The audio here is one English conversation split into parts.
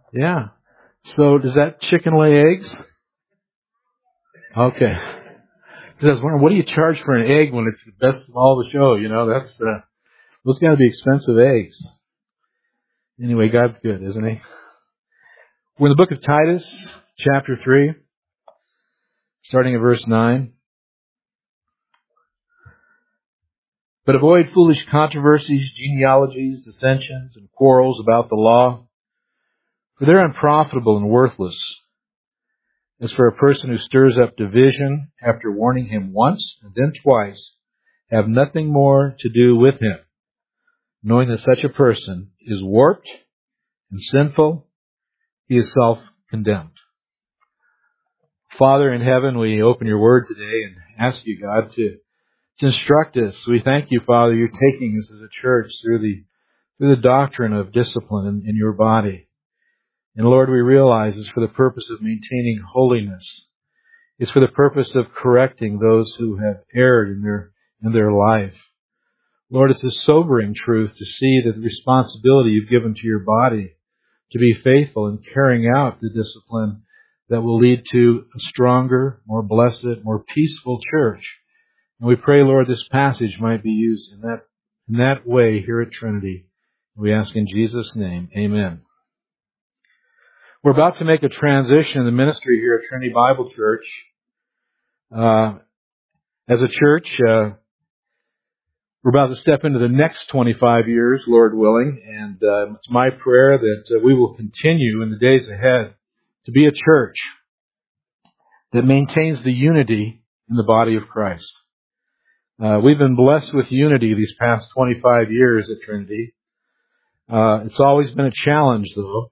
Yeah. So does that chicken lay eggs? Okay. Because I was wondering, what do you charge for an egg when it's the best of all the show? You know, those got to be expensive eggs. Anyway, God's good, isn't He? We're in the book of Titus, chapter 3, starting at verse 9. But avoid foolish controversies, genealogies, dissensions, and quarrels about the law, for they're unprofitable and worthless. As for a person who stirs up division after warning him once and then twice, have nothing more to do with him, knowing that such a person is warped and sinful, he is self-condemned. Father in heaven, we open your word today and ask you, God, to instruct us. We thank you, Father, you're taking us as a church through the doctrine of discipline in your body. And Lord, we realize it's for the purpose of maintaining holiness. It's for the purpose of correcting those who have erred in their life. Lord, it's a sobering truth to see that the responsibility you've given to your body to be faithful in carrying out the discipline that will lead to a stronger, more blessed, more peaceful church. And we pray, Lord, this passage might be used in that way here at Trinity. We ask in Jesus' name, amen. We're about to make a transition in the ministry here at Trinity Bible Church. As a church, we're about to step into the next 25 years, Lord willing, and it's my prayer that we will continue in the days ahead to be a church that maintains the unity in the body of Christ. We've been blessed with unity these past 25 years at Trinity. It's always been a challenge, though.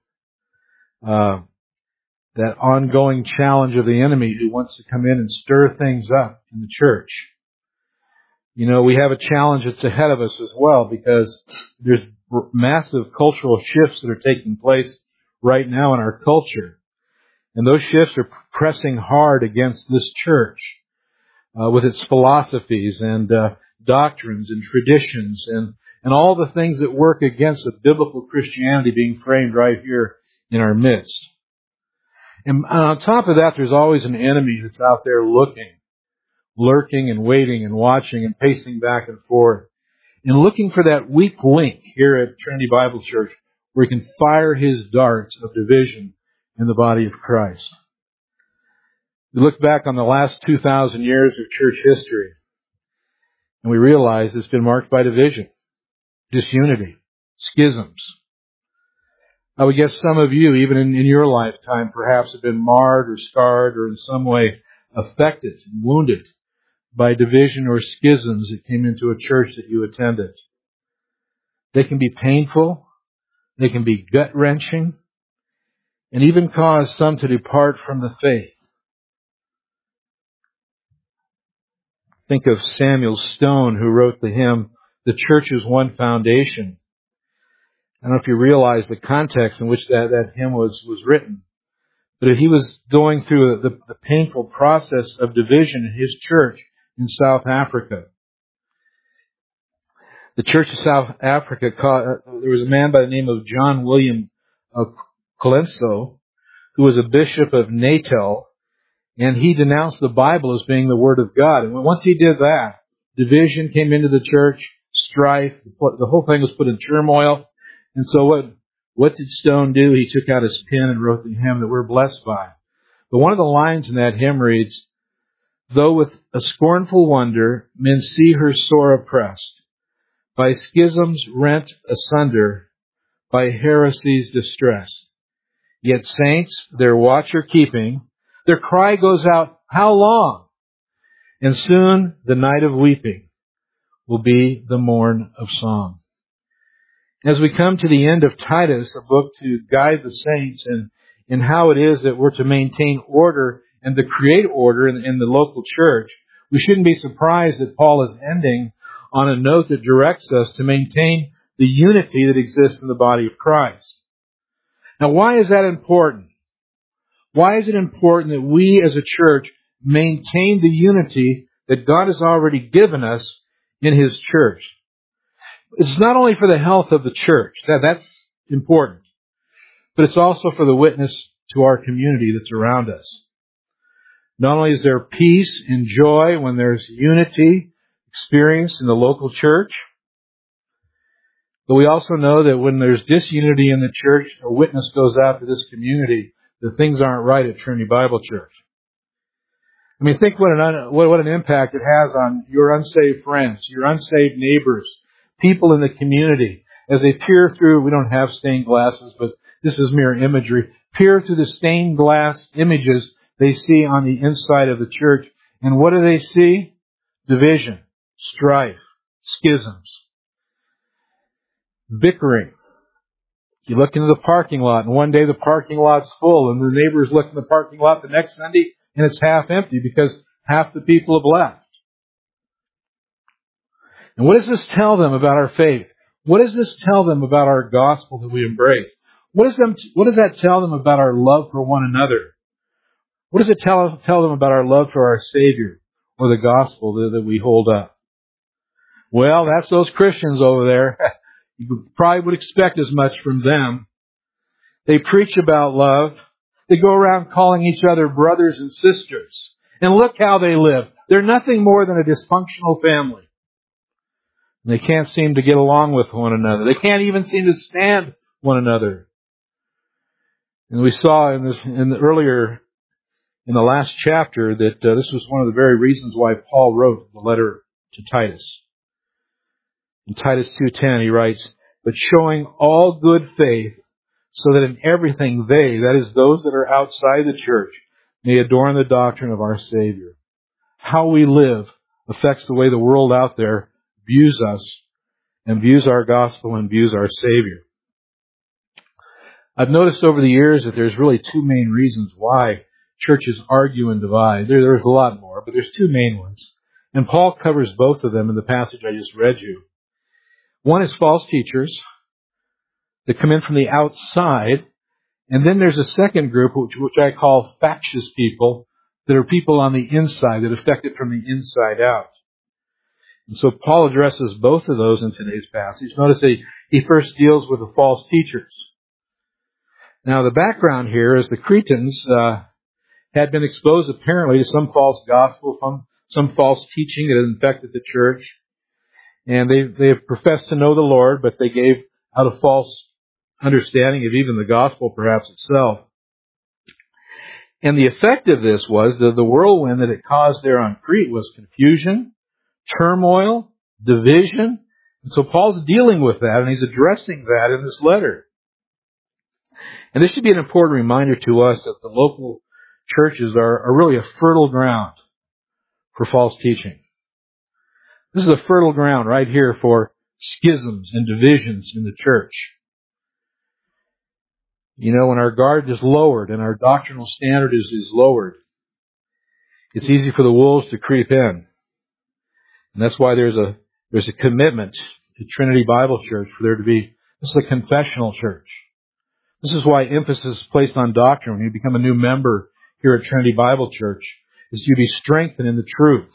That ongoing challenge of the enemy who wants to come in and stir things up in the church. You know, we have a challenge that's ahead of us as well because there's massive cultural shifts that are taking place right now in our culture. And those shifts are pressing hard against this church with its philosophies and doctrines and traditions and all the things that work against a biblical Christianity being framed right here in our midst. And on top of that, there's always an enemy that's out there lurking and waiting and watching and pacing back and forth and looking for that weak link here at Trinity Bible Church where he can fire his darts of division in the body of Christ. We look back on the last 2,000 years of church history and we realize it's been marked by division, disunity, schisms. I would guess some of you, even in your lifetime, perhaps have been marred or scarred or in some way affected and wounded by division or schisms that came into a church that you attended. They can be painful, they can be gut-wrenching, and even cause some to depart from the faith. Think of Samuel Stone, who wrote the hymn, "The Church is One Foundation." I don't know if you realize the context in which that hymn was written. But he was going through the painful process of division in his church in South Africa. The Church of South Africa, there was a man by the name of John William Colenso, who was a bishop of Natal, and he denounced the Bible as being the Word of God. And once he did that, division came into the church, strife, the whole thing was put in turmoil. And so what did Stone do? He took out his pen and wrote the hymn that we're blessed by. But one of the lines in that hymn reads, "Though with a scornful wonder men see her sore oppressed, by schisms rent asunder, by heresies distressed. Yet saints their watch are keeping, their cry goes out, how long? And soon the night of weeping will be the morn of song." As we come to the end of Titus, a book to guide the saints in how it is that we're to maintain order and to create order in the local church, we shouldn't be surprised that Paul is ending on a note that directs us to maintain the unity that exists in the body of Christ. Now, why is that important? Why is it important that we as a church maintain the unity that God has already given us in His church? It's not only for the health of the church. That's important. but it's also for the witness to our community that's around us. Not only is there peace and joy when there's unity experienced in the local church, but we also know that when there's disunity in the church, a witness goes out to this community that things aren't right at Trinity Bible Church. I mean, think what an impact it has on your unsaved friends, your unsaved neighbors, people in the community, as they peer through, we don't have stained glasses, but this is mere imagery, peer through the stained glass images they see on the inside of the church. And what do they see? Division, strife, schisms, bickering. You look into the parking lot, and one day the parking lot's full, and the neighbors look in the parking lot the next Sunday, and it's half empty because half the people have left. And what does this tell them about our faith? What does this tell them about our gospel that we embrace? What does that tell them about our love for one another? What does it tell them about our love for our Savior or the gospel that we hold up? Well, that's those Christians over there. You probably would expect as much from them. They preach about love. They go around calling each other brothers and sisters. And look how they live. They're nothing more than a dysfunctional family. And they can't seem to get along with one another. They can't even seem to stand one another. And we saw in the last chapter that this was one of the very reasons why Paul wrote the letter to Titus. In Titus 2:10 he writes, "But showing all good faith, so that in everything they, that is those that are outside the church, may adorn the doctrine of our Savior." How we live affects the way the world out there views us and views our gospel and views our Savior. I've noticed over the years that there's really two main reasons why churches argue and divide. There's a lot more, but there's two main ones. And Paul covers both of them in the passage I just read you. One is false teachers that come in from the outside. And then there's a second group, which I call factious people, that are people on the inside, that affect it from the inside out. And so Paul addresses both of those in today's passage. Notice he first deals with the false teachers. Now the background here is the Cretans had been exposed apparently to some false gospel, some false teaching that had infected the church. And they have professed to know the Lord, but they gave out a false understanding of even the gospel perhaps itself. And the effect of this was that the whirlwind that it caused there on Crete was confusion, turmoil, division. And so Paul's dealing with that, and he's addressing that in this letter. And this should be an important reminder to us that the local churches are really a fertile ground for false teaching. This is a fertile ground right here for schisms and divisions in the church. You know, when our guard is lowered and our doctrinal standard is lowered, it's easy for the wolves to creep in. And that's why there's a commitment to Trinity Bible Church for there to be, this is a confessional church. This is why emphasis is placed on doctrine. When you become a new member here at Trinity Bible Church, is to be strengthened in the truth.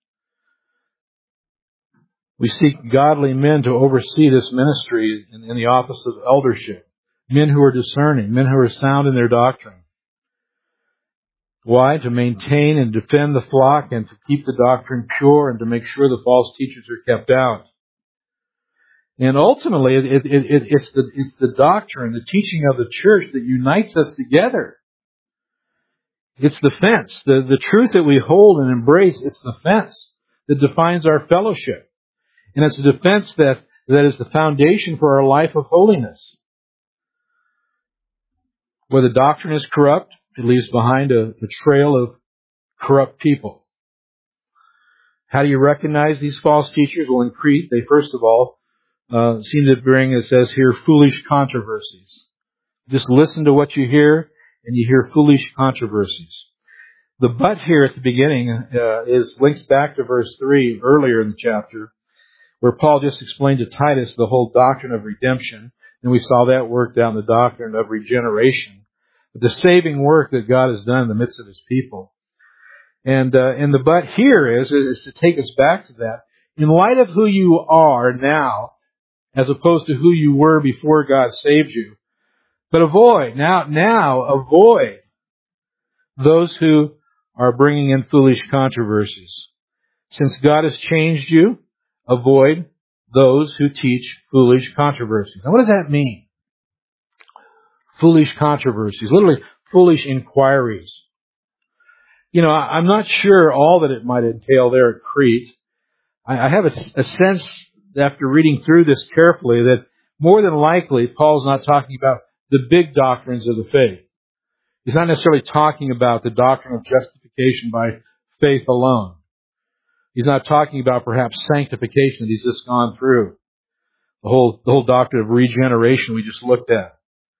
We seek godly men to oversee this ministry in the office of eldership. Men who are discerning, men who are sound in their doctrine. Why? To maintain and defend the flock and to keep the doctrine pure and to make sure the false teachers are kept out. And ultimately, it's the doctrine, the teaching of the church that unites us together. It's the fence. The truth that we hold and embrace, it's the fence that defines our fellowship. And it's a defense that is the foundation for our life of holiness. Where the doctrine is corrupt, it leaves behind a trail of corrupt people. How do you recognize these false teachers? Well, in Crete, they first of all seem to bring, it says here, foolish controversies. Just listen to what you hear, and you hear foolish controversies. The but here at the beginning links back to verse 3 earlier in the chapter, where Paul just explained to Titus the whole doctrine of redemption. And we saw that worked out in the doctrine of regeneration. But the saving work that God has done in the midst of His people. And the but here is to take us back to that. In light of who you are now, as opposed to who you were before God saved you, But avoid those who are bringing in foolish controversies. Since God has changed you, avoid those who teach foolish controversies. Now, what does that mean? Foolish controversies, literally foolish inquiries. I'm not sure all that it might entail there at Crete. I have a sense after reading through this carefully that more than likely Paul's not talking about the big doctrines of the faith. He's not necessarily talking about the doctrine of justification by faith alone. He's not talking about perhaps sanctification that he's just gone through. The whole doctrine of regeneration we just looked at.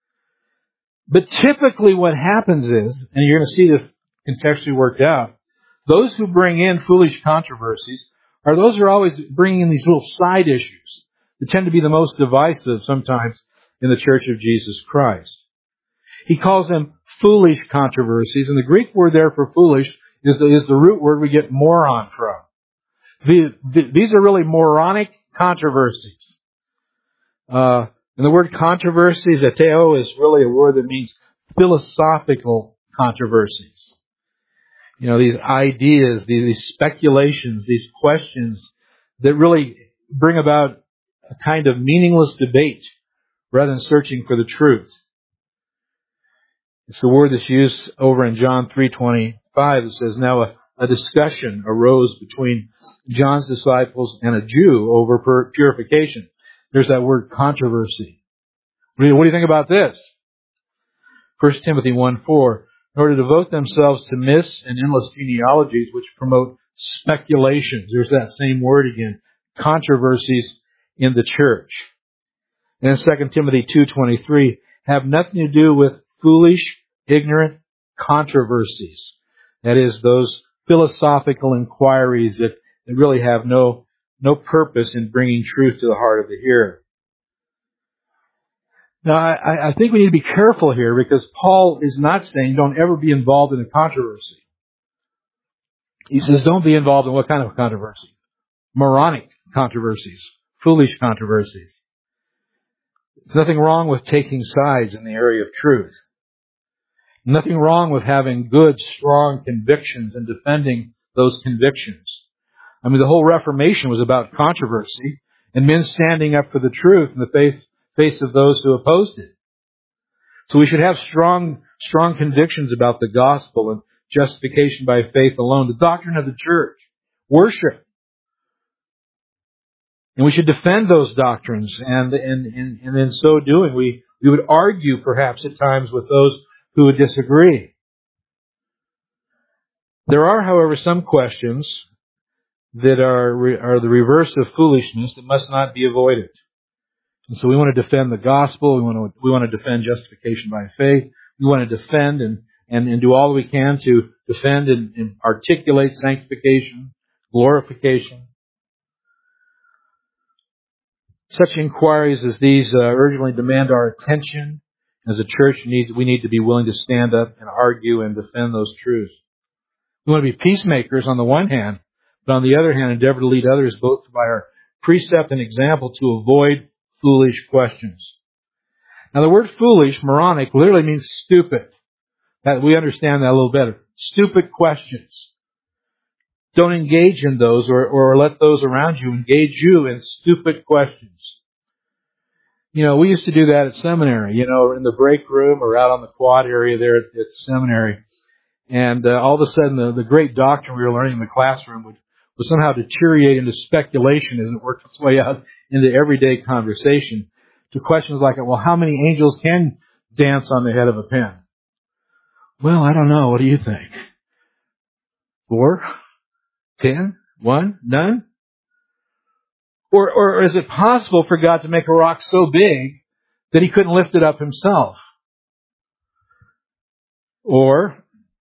But typically what happens is, and you're going to see this contextually worked out, those who bring in foolish controversies are those who are always bringing in these little side issues that tend to be the most divisive sometimes in the Church of Jesus Christ. He calls them foolish controversies, and the Greek word there for foolish is the root word we get moron from. These are really moronic controversies. And the word controversies, ateo, is really a word that means philosophical controversies. These ideas, these speculations, these questions that really bring about a kind of meaningless debate rather than searching for the truth. It's the word that's used over in John 3:25 that says, now a discussion arose between John's disciples and a Jew over purification. There's that word controversy. What do you think about this? 1 Timothy 1:4, in order to devote themselves to myths and endless genealogies which promote speculations. There's that same word again. Controversies in the church. And in 2 Timothy 2:23, have nothing to do with foolish, ignorant controversies. That is, those philosophical inquiries that really have no purpose in bringing truth to the heart of the hearer. Now, I think we need to be careful here because Paul is not saying don't ever be involved in a controversy. He says don't be involved in what kind of controversy? Moronic controversies, foolish controversies. There's nothing wrong with taking sides in the area of truth. Nothing wrong with having good, strong convictions and defending those convictions. I mean, the whole Reformation was about controversy and men standing up for the truth in the face of those who opposed it. So we should have strong convictions about the gospel and justification by faith alone, the doctrine of the church, worship. And we should defend those doctrines, and in so doing, we would argue perhaps at times with those who would disagree. There are, however, some questions that are the reverse of foolishness that must not be avoided. And so we want to defend the gospel. We want to defend justification by faith. We want to defend and do all we can to defend and articulate sanctification, glorification. Such inquiries as these urgently demand our attention. As a church, we need to be willing to stand up and argue and defend those truths. We want to be peacemakers on the one hand, but on the other hand, endeavor to lead others both by our precept and example to avoid foolish questions. Now, the word foolish, moronic, literally means stupid. We understand that a little better. Stupid questions. Don't engage in those or let those around you engage you in stupid questions. We used to do that at seminary, in the break room or out on the quad area there at the seminary. And all of a sudden, the great doctrine we were learning in the classroom would somehow deteriorate into speculation as it worked its way out into everyday conversation to questions like, well, how many angels can dance on the head of a pin? Well, I don't know. What do you think? 4? 10? 1? None? Or is it possible for God to make a rock so big that He couldn't lift it up Himself? Or,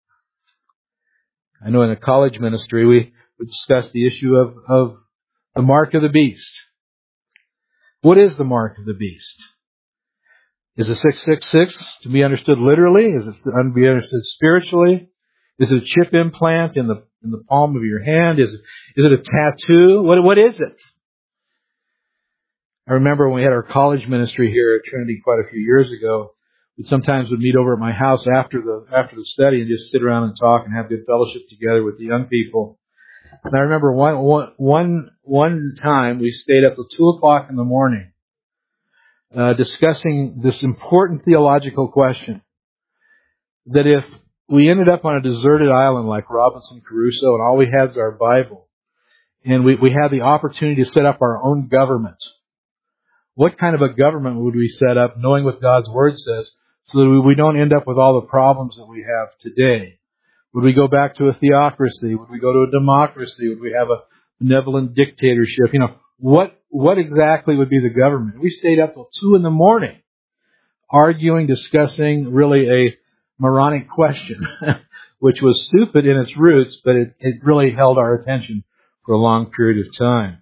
I know in a college ministry we discussed the issue of the mark of the beast. What is the mark of the beast? Is it 666 to be understood literally? Is it to be understood spiritually? Is it a chip implant in the palm of your hand? Is it a tattoo? What is it? I remember when we had our college ministry here at Trinity quite a few years ago, we sometimes would meet over at my house after the study and just sit around and talk and have good fellowship together with the young people. And I remember one time we stayed up till 2:00 in the morning, discussing this important theological question, that if we ended up on a deserted island like Robinson Crusoe and all we had is our Bible, and we had the opportunity to set up our own government, what kind of a government would we set up, knowing what God's Word says, so that we don't end up with all the problems that we have today? Would we go back to a theocracy? Would we go to a democracy? Would we have a benevolent dictatorship? What exactly would be the government? We stayed up till 2 in the morning, arguing, discussing really a moronic question, which was stupid in its roots, but it really held our attention for a long period of time.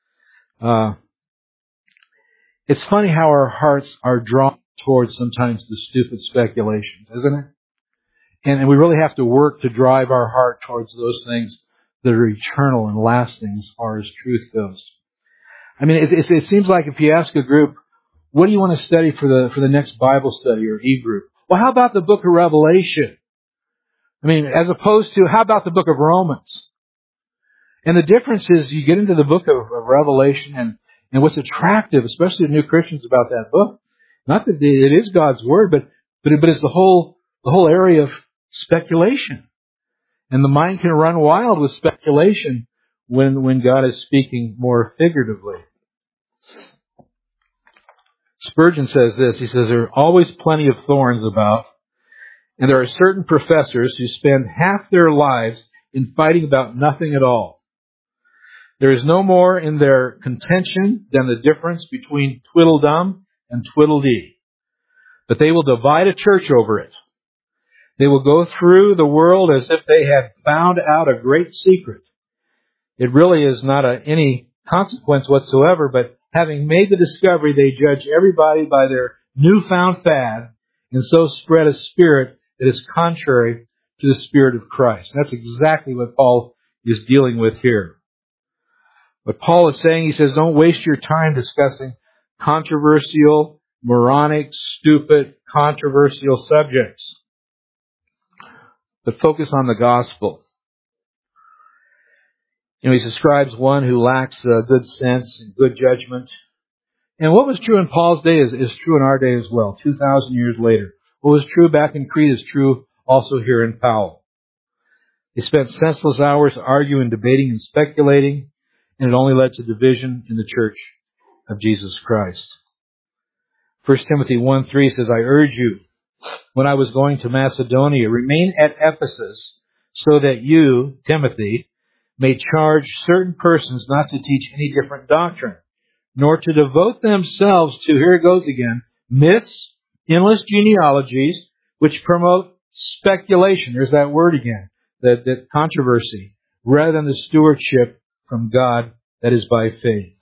It's funny how our hearts are drawn towards sometimes the stupid speculations, isn't it? And we really have to work to drive our heart towards those things that are eternal and lasting as far as truth goes. I mean, it seems like if you ask a group, what do you want to study for the next Bible study or e-group? Well, how about the book of Revelation? I mean, as opposed to, how about the book of Romans? And the difference is you get into the book of Revelation and what's attractive, especially to new Christians about that book, not that it is God's Word, but it's the whole area of speculation. And the mind can run wild with speculation when God is speaking more figuratively. Spurgeon says this. He says, there are always plenty of thorns about, and there are certain professors who spend half their lives in fighting about nothing at all. There is no more in their contention than the difference between twiddledum and twiddledee. But they will divide a church over it. They will go through the world as if they had found out a great secret. It really is not any consequence whatsoever, but having made the discovery, they judge everybody by their newfound fad, and so spread a spirit that is contrary to the Spirit of Christ. That's exactly what Paul is dealing with here. What Paul is saying, he says, don't waste your time discussing controversial, moronic, stupid, controversial subjects, but focus on the gospel. He describes one who lacks good sense and good judgment. And what was true in Paul's day is true in our day as well, 2,000 years later. What was true back in Crete is true also here in Powell. They spent senseless hours arguing, debating, and speculating, and it only led to division in the church of Jesus Christ. 1 Timothy 1:3 says, I urge you, when I was going to Macedonia, remain at Ephesus, so that you, Timothy, may charge certain persons not to teach any different doctrine, nor to devote themselves to, here it goes again, myths, endless genealogies, which promote speculation. There's that word again, that controversy, rather than the stewardship from God that is by faith.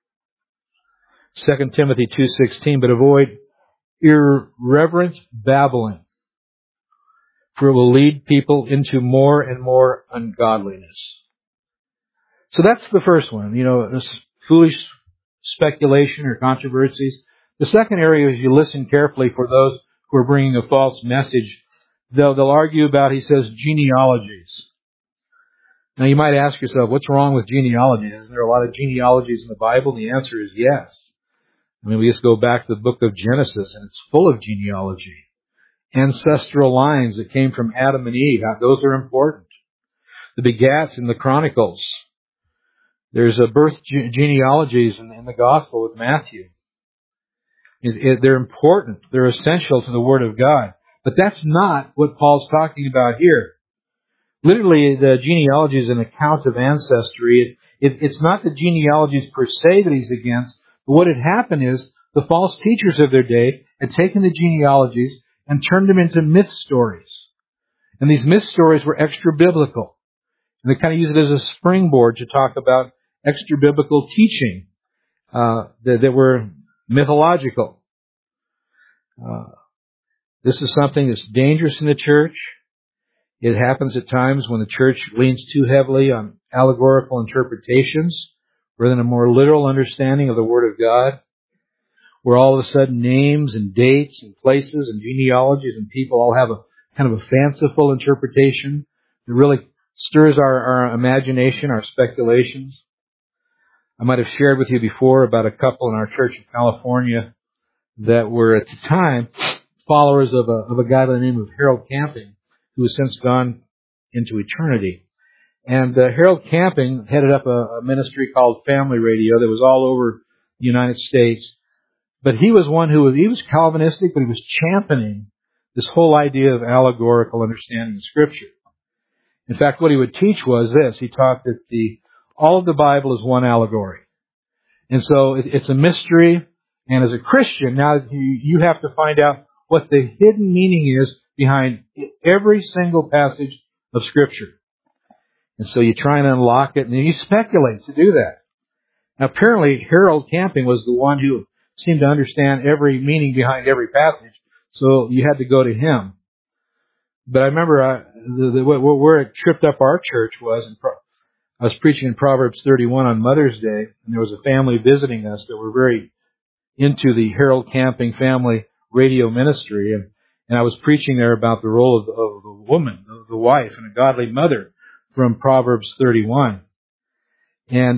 2 Timothy 2:16, but avoid irreverent babbling, for it will lead people into more and more ungodliness. So that's the first one, this foolish speculation or controversies. The second area is you listen carefully for those who are bringing a false message. They'll argue about, he says, genealogies. Now you might ask yourself, what's wrong with genealogies? Is there a lot of genealogies in the Bible? And the answer is yes. I mean, we just go back to the book of Genesis and it's full of genealogy. Ancestral lines that came from Adam and Eve, those are important. The begats in the Chronicles. There's a birth genealogies in the Gospel with Matthew. They're important. They're essential to the Word of God. But that's not what Paul's talking about here. Literally, the genealogy is an account of ancestry. It's not the genealogies per se that he's against, but what had happened is the false teachers of their day had taken the genealogies and turned them into myth stories. And these myth stories were extra-biblical. And they kind of use it as a springboard to talk about extra-biblical teaching that were mythological. This is something that's dangerous in the church. It happens at times when the church leans too heavily on allegorical interpretations rather than a more literal understanding of the Word of God. where all of a sudden names and dates and places and genealogies and people all have a kind of a fanciful interpretation that really stirs our imagination, our speculations. I might have shared with you before about a couple in our church in California that were at the time followers of a guy by the name of Harold Camping, who has since gone into eternity. And Harold Camping headed up a ministry called Family Radio that was all over the United States. But he was one he was Calvinistic, but he was championing this whole idea of allegorical understanding of Scripture. In fact, what he would teach was this. He taught that all of the Bible is one allegory. And so it's a mystery. And as a Christian, now you have to find out what the hidden meaning is behind every single passage of Scripture. And so you try and unlock it, and you speculate to do that. Now, apparently, Harold Camping was the one who seemed to understand every meaning behind every passage, so you had to go to him. But I remember where it tripped up our church was, I was preaching in Proverbs 31 on Mother's Day, and there was a family visiting us that were very into the Harold Camping family radio ministry, and I was preaching there about the role of the woman, the wife, and a godly mother from Proverbs 31. And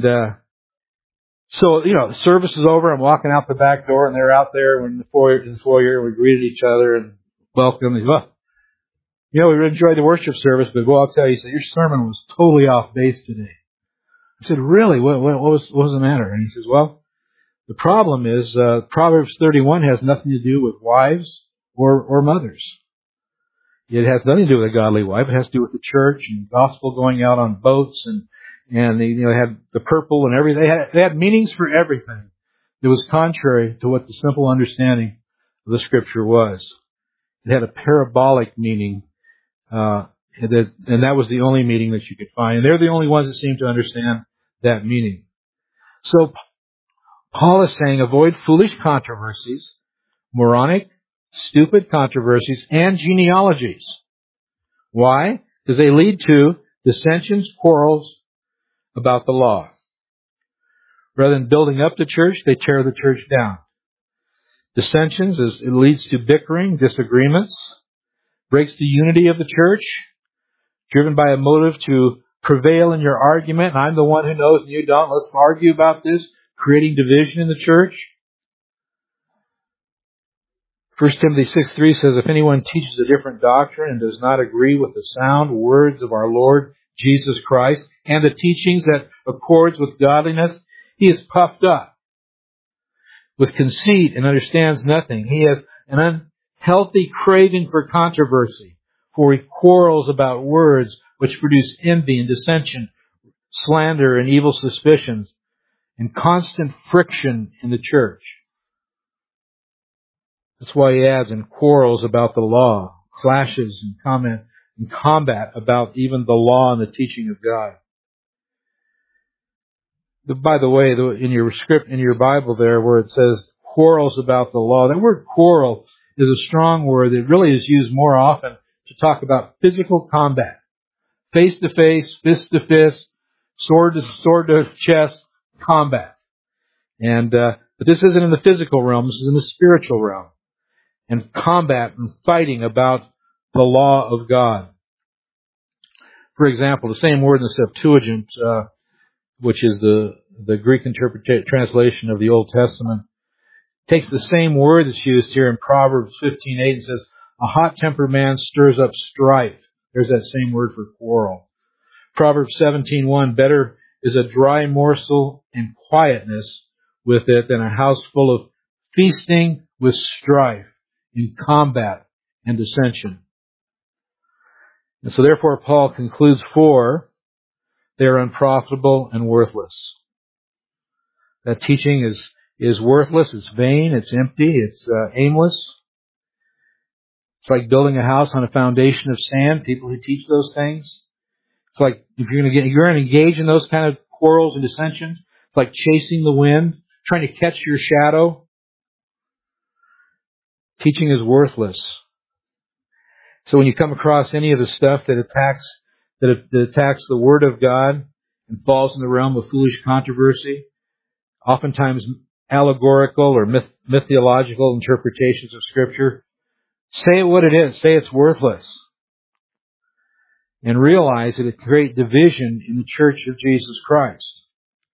so, the service is over. I'm walking out the back door, and they're out there in the foyer. We greeted each other and welcomed. We really enjoyed the worship service, but I'll tell you, he said, your sermon was totally off base today. I said, really? What was the matter? And he says, well, the problem is Proverbs 31 has nothing to do with wives or mothers. It has nothing to do with a godly wife. It has to do with the church and gospel going out on boats, and they had the purple and everything. They had meanings for everything. It was contrary to what the simple understanding of the Scripture was. It had a parabolic meaning, and that was the only meaning that you could find. And they're the only ones that seem to understand that meaning. So Paul is saying, avoid foolish controversies, moronic, stupid controversies, and genealogies. Why? Because they lead to dissensions, quarrels about the law. Rather than building up the church, they tear the church down. Dissensions, it leads to bickering, disagreements, breaks the unity of the church, driven by a motive to prevail in your argument. I'm the one who knows and you don't. Let's argue about this, creating division in the church. 1 Timothy 6:3 says, if anyone teaches a different doctrine and does not agree with the sound words of our Lord Jesus Christ and the teachings that accords with godliness, he is puffed up with conceit and understands nothing. He has an unhealthy craving for controversy, for he quarrels about words which produce envy and dissension, slander and evil suspicions, and constant friction in the church. That's why he adds, and quarrels about the law, clashes and combat about even the law and the teaching of God. By the way, in your Bible there, where it says quarrels about the law, that word quarrel is a strong word that really is used more often to talk about physical combat. Face to face, fist to fist, sword to chest combat. But this isn't in the physical realm, this is in the spiritual realm. And combat and fighting about the law of God. For example, the same word in the Septuagint, which is the Greek translation of the Old Testament, takes the same word that's used here in Proverbs 15:8 and says, a hot-tempered man stirs up strife. There's that same word for quarrel. Proverbs 17:1, better is a dry morsel and quietness with it than a house full of feasting with strife, in combat and dissension. And so therefore Paul concludes, for they are unprofitable and worthless. That teaching is worthless, it's vain, it's empty, it's aimless. It's like building a house on a foundation of sand, people who teach those things. It's like if you're going to engage in those kind of quarrels and dissensions, it's like chasing the wind, trying to catch your shadow. Teaching is worthless. So when you come across any of the stuff that attacks the Word of God and falls in the realm of foolish controversy, oftentimes allegorical or mythological interpretations of Scripture. Say it what it is. Say it's worthless. And realize that it creates division in the Church of Jesus Christ.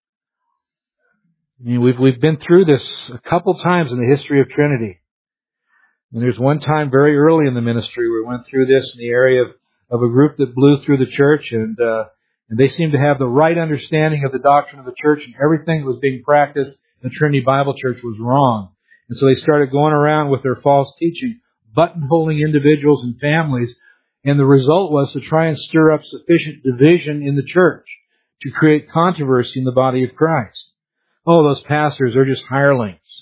I mean, we've been through this a couple times in the history of Trinity. And there's one time very early in the ministry where we went through this in the area of a group that blew through the church, and they seemed to have the right understanding of the doctrine of the church, and everything that was being practiced in the Trinity Bible Church was wrong. And so they started going around with their false teaching, buttonholing individuals and families, and the result was to try and stir up sufficient division in the church to create controversy in the body of Christ. Oh, those pastors are just hirelings.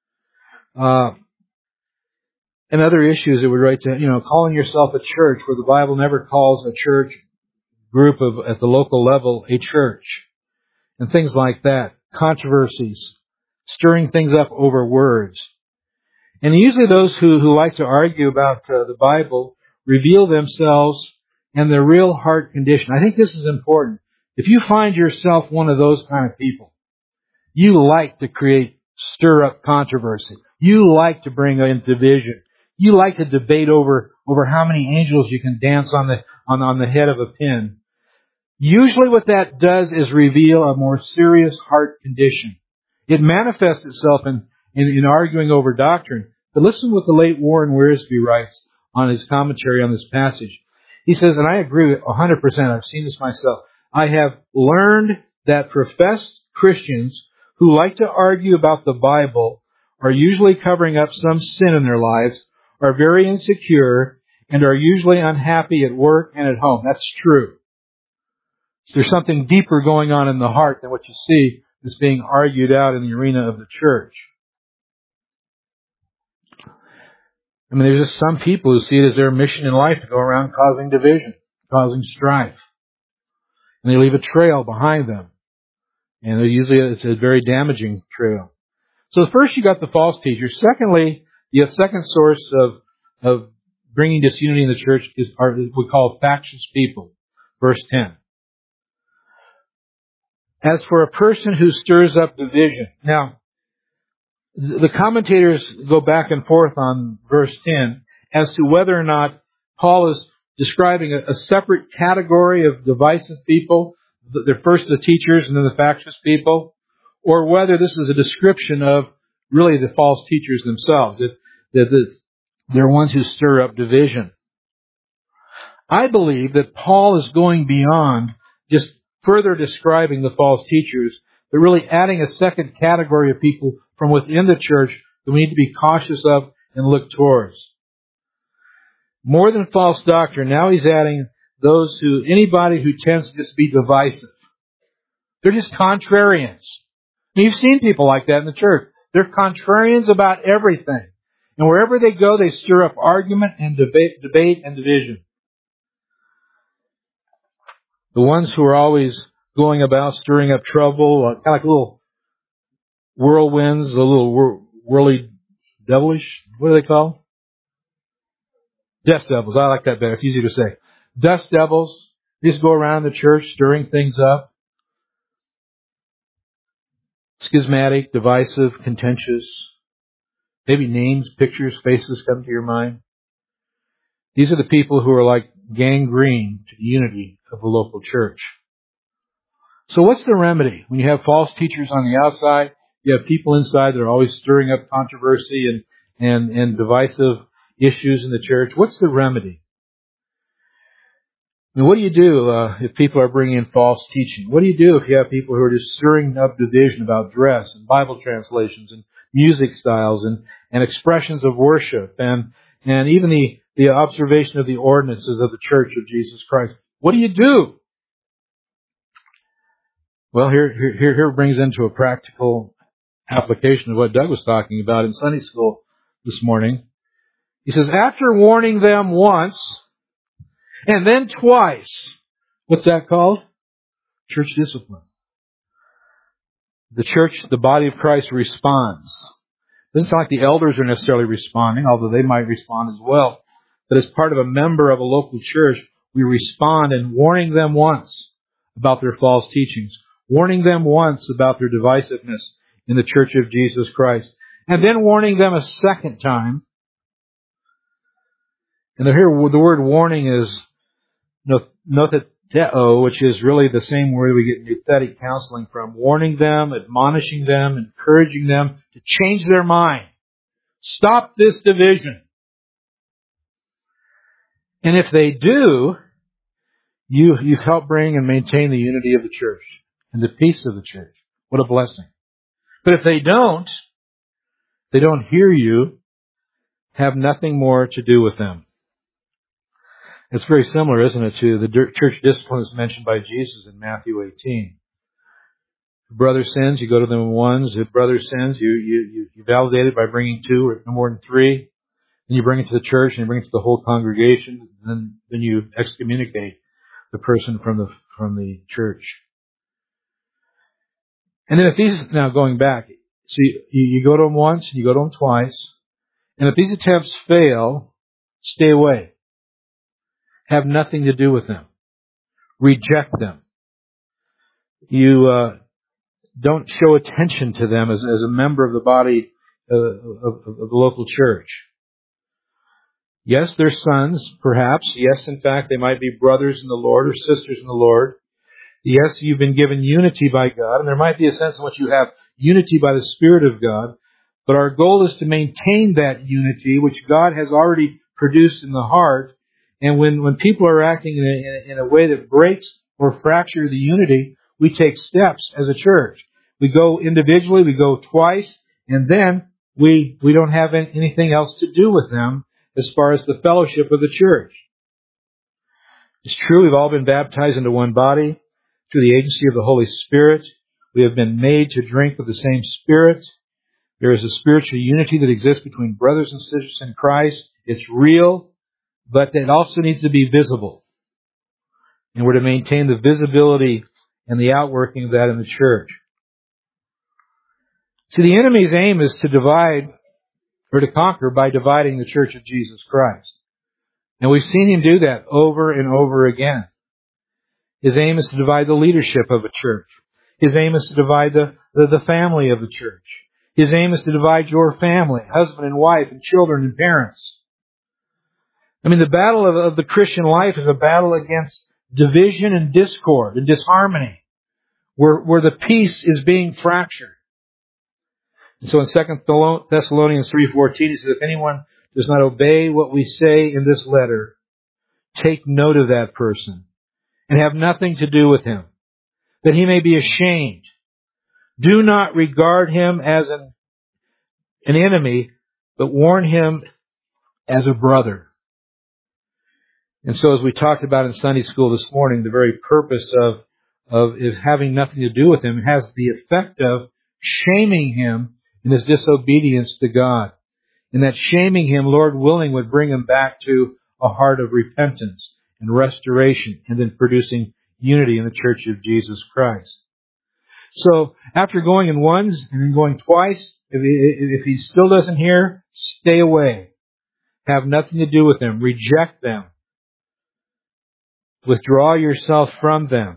And other issues that would relate to, calling yourself a church where the Bible never calls a church group at the local level a church. And things like that. Controversies. Stirring things up over words. And usually those who like to argue about the Bible reveal themselves and their real heart condition. I think this is important. If you find yourself one of those kind of people, you like to stir up controversy. You like to bring in division. You like to debate over how many angels you can dance on the head of a pin. Usually what that does is reveal a more serious heart condition. It manifests itself in arguing over doctrine. But listen what the late Warren Wiersbe writes on his commentary on this passage. He says, and I agree with 100%, I've seen this myself. I have learned that professed Christians who like to argue about the Bible are usually covering up some sin in their lives, are very insecure, and are usually unhappy at work and at home. That's true. So there's something deeper going on in the heart than what you see that's being argued out in the arena of the church. I mean, there's just some people who see it as their mission in life to go around causing division, causing strife. And they leave a trail behind them. And usually it's a very damaging trail. So first you got the false teachers. Secondly, the second source of bringing disunity in the church are what we call factious people. Verse 10. As for a person who stirs up division. Now, the commentators go back and forth on verse 10 as to whether or not Paul is describing a separate category of divisive people. They're first the teachers and then the factious people. Or whether this is a description of really the false teachers themselves. That they're ones who stir up division. I believe that Paul is going beyond just further describing the false teachers, but really adding a second category of people from within the church that we need to be cautious of and look towards. More than false doctrine, now he's adding anybody who tends to just be divisive. They're just contrarians. And you've seen people like that in the church. They're contrarians about everything. And wherever they go, they stir up argument and debate and division. The ones who are always going about stirring up trouble, kind of like little whirlwinds, a little whirly devilish. What are they called? Dust devils. I like that better. It's easy to say. Dust devils. They just go around the church stirring things up. Schismatic, divisive, contentious. Maybe names, pictures, faces come to your mind. These are the people who are like gangrene to the unity of the local church. So what's the remedy? When you have false teachers on the outside, you have people inside that are always stirring up controversy and divisive issues in the church. What's the remedy? I mean, what do you do if people are bringing in false teaching? What do you do if you have people who are just stirring up division about dress and Bible translations and music styles and expressions of worship and even the observation of the ordinances of the Church of Jesus Christ? What do you do? Well, here brings into a practical application of what Doug was talking about in Sunday school this morning. He says, after warning them once and then twice, what's that called? Church discipline. The church, the body of Christ, responds. It doesn't sound like the elders are necessarily responding, although they might respond as well. But as part of a member of a local church, we respond in warning them once about their false teachings, warning them once about their divisiveness in the church of Jesus Christ. And then warning them a second time. And here the word warning is notheteo, which is really the same word we get nouthetic counseling from. Warning them, admonishing them, encouraging them to change their mind. Stop this division. And if they do, you've helped bring and maintain the unity of the church and the peace of the church. What a blessing. But if they don't hear you, have nothing more to do with them. It's very similar, isn't it, to the church disciplines mentioned by Jesus in Matthew 18. If a brother sins, you go to them in ones. If brother sins, you validate it by bringing two or no more than three. Then you bring it to the church and you bring it to the whole congregation. And then you excommunicate the person from the church. And then now going back, so you go to them once and you go to them twice. And if these attempts fail, stay away. Have nothing to do with them. Reject them. You don't show attention to them as a member of the body of the local church. Yes, they're sons, perhaps. Yes, in fact, they might be brothers in the Lord or sisters in the Lord. Yes, you've been given unity by God, and there might be a sense in which you have unity by the Spirit of God. But our goal is to maintain that unity, which God has already produced in the heart. And when people are acting in a way that breaks or fractures the unity, we take steps as a church. We go individually, we go twice, and then we don't have anything else to do with them as far as the fellowship of the church. It's true, we've all been baptized into one body through the agency of the Holy Spirit. We have been made to drink of the same Spirit. There is a spiritual unity that exists between brothers and sisters in Christ. It's real, but it also needs to be visible. And we're to maintain the visibility and the outworking of that in the church. See, the enemy's aim is to divide or to conquer by dividing the church of Jesus Christ. And we've seen him do that over and over again. His aim is to divide the leadership of a church. His aim is to divide the family of the church. His aim is to divide your family, husband and wife, and children and parents. I mean, the battle of the Christian life is a battle against division and discord and disharmony, where the peace is being fractured. And so in 2 Thessalonians 3:14, he says, if anyone does not obey what we say in this letter, take note of that person and have nothing to do with him, that he may be ashamed. Do not regard him as an enemy, but warn him as a brother. And so as we talked about in Sunday school this morning, the very purpose of having nothing to do with him has the effect of shaming him in his disobedience to God. And that shaming him, Lord willing, would bring him back to a heart of repentance and restoration, and then producing unity in the church of Jesus Christ. So after going in once and then going twice, if he still doesn't hear, stay away. Have nothing to do with them. Reject them. Withdraw yourself from them.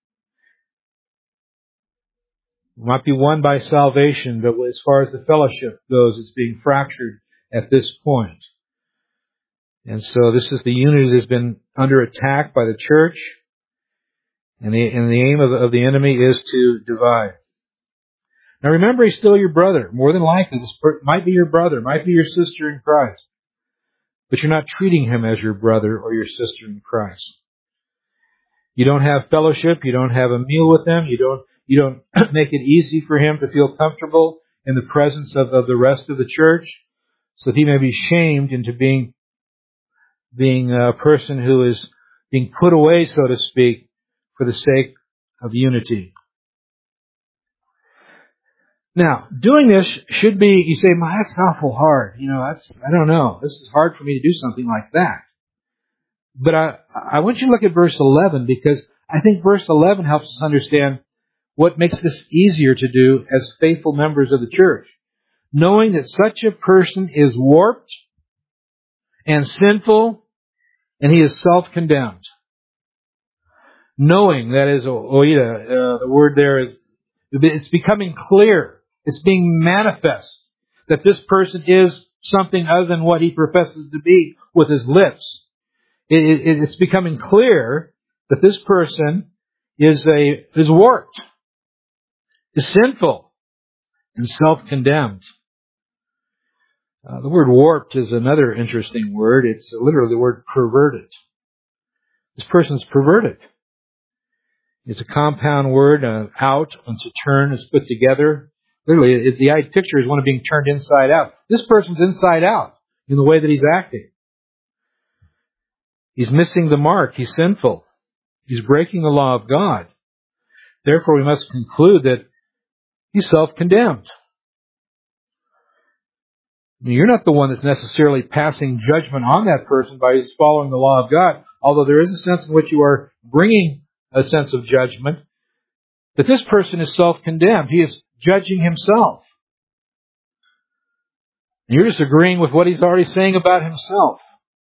You might be won by salvation, but as far as the fellowship goes, it's being fractured at this point. And so this is the unity that's been under attack by the church. And the aim of the enemy is to divide. Now remember, he's still your brother. More than likely, this might be your brother, might be your sister in Christ. But you're not treating him as your brother or your sister in Christ. You don't have fellowship. You don't have a meal with him. You don't make it easy for him to feel comfortable in the presence of the rest of the church, so that he may be shamed into being a person who is being put away, so to speak, for the sake of unity. Now, doing this should be, you say, that's awful hard. I don't know. This is hard for me to do something like that. But I want you to look at verse 11, because I think verse 11 helps us understand what makes this easier to do as faithful members of the church. Knowing that such a person is warped and sinful, and he is self-condemned. Knowing, that is oida, the word there is, it's becoming clear It's being manifest that this person is something other than what he professes to be with his lips. It's becoming clear that this person is warped, is sinful, and self-condemned. The word warped is another interesting word. It's literally the word perverted. This person's perverted. It's a compound word, out and to turn is put together. Literally, the picture is one of being turned inside out. This person's inside out in the way that he's acting. He's missing the mark. He's sinful. He's breaking the law of God. Therefore, we must conclude that he's self-condemned. I mean, you're not the one that's necessarily passing judgment on that person by his following the law of God, although there is a sense in which you are bringing a sense of judgment. But this person is self-condemned. He is judging himself. And you're just agreeing with what he's already saying about himself.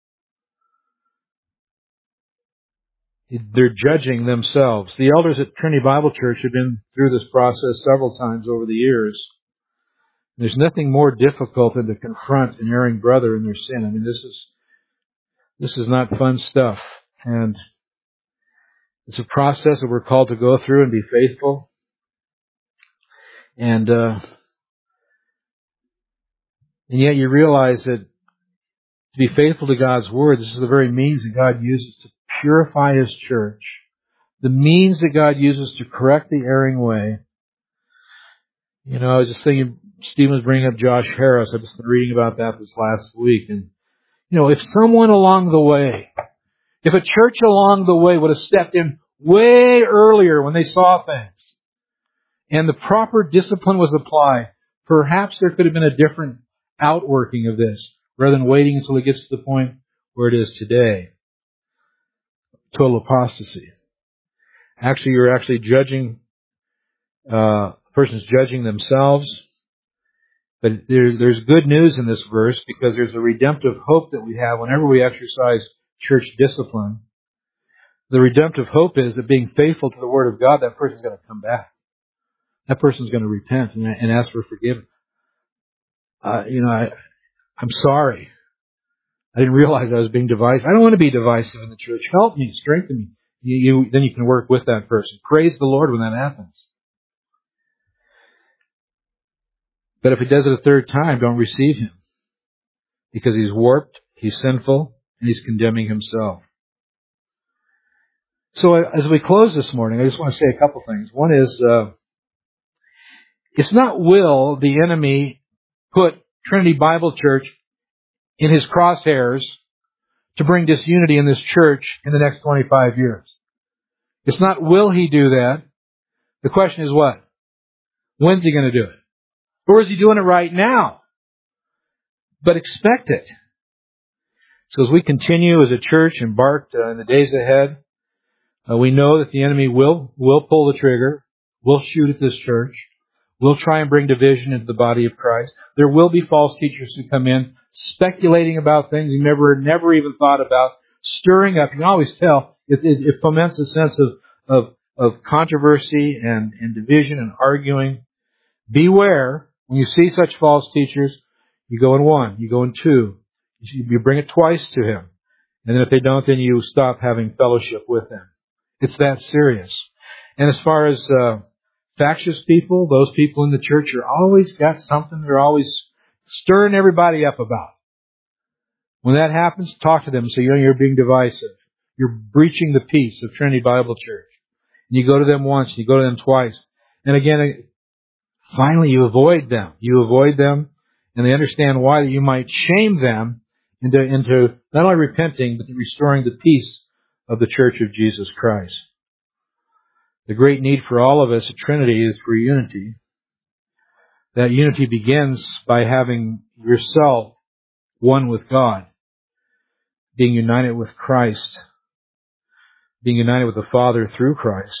They're judging themselves. The elders at Trinity Bible Church have been through this process several times over the years. There's nothing more difficult than to confront an erring brother in their sin. I mean, this is not fun stuff. And it's a process that we're called to go through and be faithful. And yet you realize that to be faithful to God's Word, this is the very means that God uses to purify His church. The means that God uses to correct the erring way. You know, I was just thinking, Stephen was bringing up Josh Harris. I've just been reading about that this last week. And, you know, if someone along the way, if a church along the way would have stepped in way earlier when they saw things, and the proper discipline was applied, perhaps there could have been a different outworking of this, rather than waiting until it gets to the point where it is today. Total apostasy. Actually, you're actually judging, the person's judging themselves. But there's good news in this verse, because there's a redemptive hope that we have whenever we exercise church discipline. The redemptive hope is that being faithful to the Word of God, that person's going to come back. That person's going to repent and ask for forgiveness. I'm sorry. I didn't realize I was being divisive. I don't want to be divisive in the church. Help me, strengthen me. Then you can work with that person. Praise the Lord when that happens. But if he does it a third time, don't receive him. Because he's warped, he's sinful, and he's condemning himself. So as we close this morning, I just want to say a couple things. One is, it's not will the enemy put Trinity Bible Church in his crosshairs to bring disunity in this church in the next 25 years. It's not will he do that. The question is what? When's he going to do it? Or is he doing it right now? But expect it. So as we continue as a church embarked in the days ahead, we know that the enemy will pull the trigger, will shoot at this church, will try and bring division into the body of Christ. There will be false teachers who come in speculating about things you never even thought about, stirring up. You can always tell it foments a sense of controversy and division and arguing. Beware. When you see such false teachers, you go in one, you go in two. You bring it twice to him. And then if they don't, then you stop having fellowship with them. It's that serious. And as far as factious people, those people in the church are always got something they're always stirring everybody up about. When that happens, talk to them and say, you're being divisive. You're breaching the peace of Trinity Bible Church. And you go to them once, you go to them twice. And again, finally, you avoid them. You avoid them, and they understand why, that you might shame them into not only repenting, but restoring the peace of the Church of Jesus Christ. The great need for all of us at Trinity is for unity. That unity begins by having yourself one with God, being united with Christ, being united with the Father through Christ.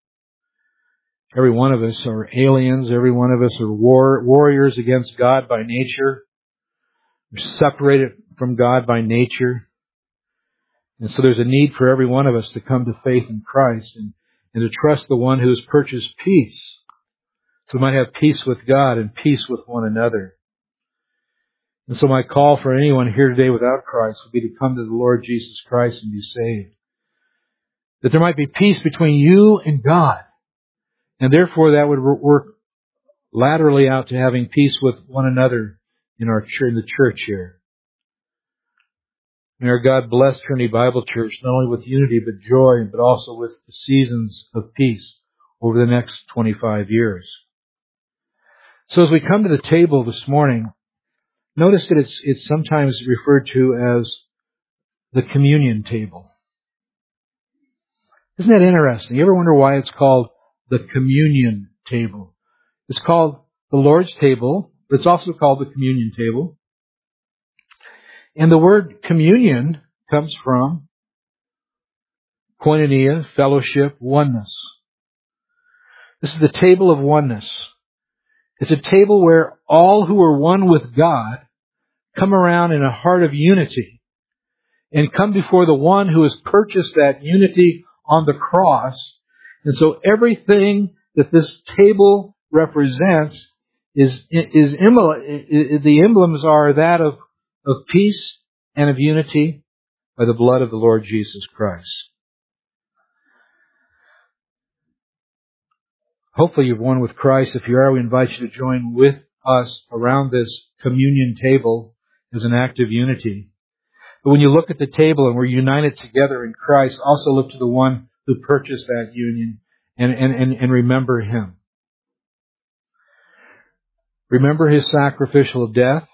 Every one of us are aliens. Every one of us are warriors against God by nature. We're separated from God by nature. And so there's a need for every one of us to come to faith in Christ and to trust the one who has purchased peace. we might have peace with God and peace with one another. And so my call for anyone here today without Christ would be to come to the Lord Jesus Christ and be saved. That there might be peace between you and God. And therefore that would work laterally out to having peace with one another in the church here. May our God bless Trinity Bible Church, not only with unity but joy, but also with the seasons of peace over the next 25 years. So as we come to the table this morning, notice that it's sometimes referred to as the communion table. Isn't that interesting? You ever wonder why it's called the communion table? It's called the Lord's table, but it's also called the communion table. And the word communion comes from koinonia, fellowship, oneness. This is the table of oneness. It's a table where all who are one with God come around in a heart of unity and come before the one who has purchased that unity on the cross. And so everything that this table represents the emblems are that of peace and of unity by the blood of the Lord Jesus Christ. Hopefully you've won with Christ. If you are, we invite you to join with us around this communion table as an act of unity. But when you look at the table and we're united together in Christ, also look to the one who purchased that union and remember Him. Remember His sacrificial death.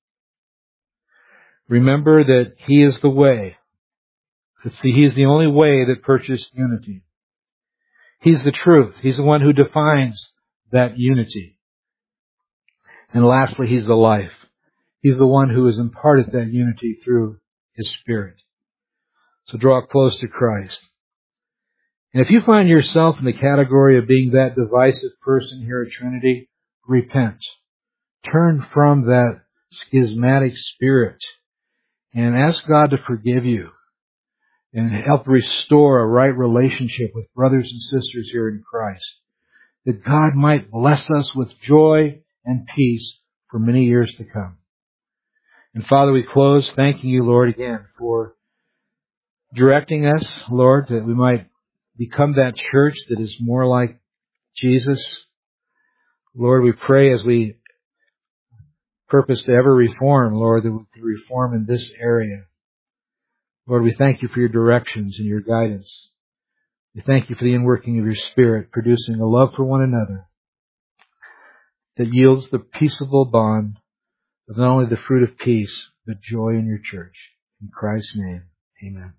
Remember that He is the way. He is the only way that purchased unity. He's the truth. He's the one who defines that unity. And lastly, He's the life. He's the one who has imparted that unity through His Spirit. So draw close to Christ. And if you find yourself in the category of being that divisive person here at Trinity, repent. Turn from that schismatic spirit and ask God to forgive you and help restore a right relationship with brothers and sisters here in Christ. That God might bless us with joy and peace for many years to come. And Father, we close thanking you, Lord, again for directing us, Lord, that we might become that church that is more like Jesus. Lord, we pray as we purpose to ever reform, Lord, that we can reform in this area. Lord, we thank you for your directions and your guidance. We thank you for the inworking of your Spirit, producing a love for one another that yields the peaceable bond of not only the fruit of peace, but joy in your church. In Christ's name, amen.